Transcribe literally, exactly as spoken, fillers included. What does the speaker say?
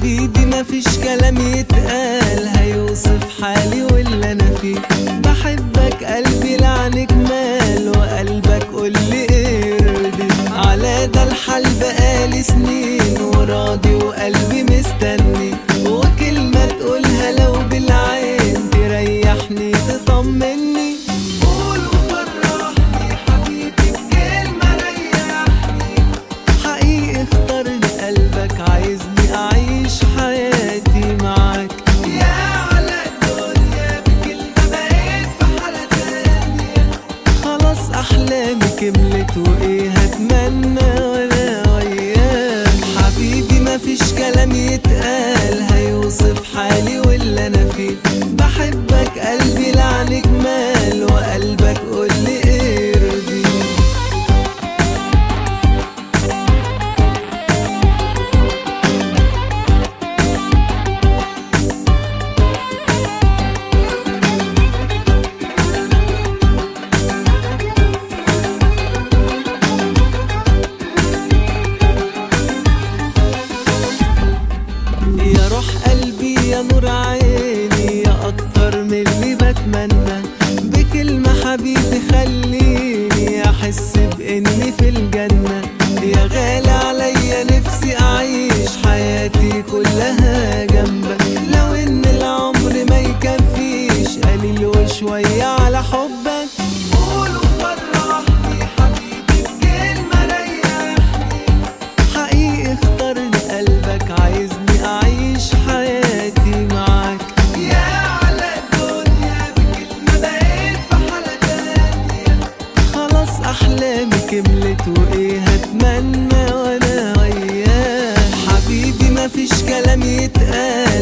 حبيبي مفيش كلام يتقال هيوصف حالي واللي انا فيه. بحبك قلبي لعنك مال وقلبك قولي ارضي. على ده الحال بقالي سنين وراضي وقلبي مستني، وكلمة تقولها لو بالعين تريحني تطمني. قول وفرحني حبيبي بكلمة ريحني، حقيقي اختارني قلبك عايزني أعيش حياتي معاك. يا على الدنيا بكلمة بقيت في حالة تانية، خلاص أحلامي كملت وإيه هتمنى وأنا وياك. حبيبي مفيش كلام يتقال هيوصف حالي واللي أنا فيه. بحبك قلبي لعنك مال وقلبك قولي ارضي. يا روح قلبي يا نور عيني يا اكتر من اللي بتمنى، بكلمة حبيبي خليني احس باني في الجنة. يا غالي عليا نفسي اعيش حياتي كلها جنبك، لو ان العمر ما يكفيش قليل وشوية على حبك. قول وفرحني حبيبي بكلمة ريحني، حقيقي اختارني قلبك عايزني أعيش حياتي معاك. يا على الدنيا بكلمة بقيت في حالة تانية، خلاص أحلامي كملت وإيه هتمنى وأنا وياك. حبيبي مفيش كلام يتقال